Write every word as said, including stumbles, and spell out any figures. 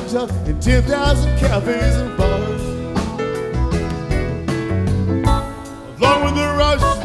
nightclubs and ten thousand cafes and bars. Along with the rush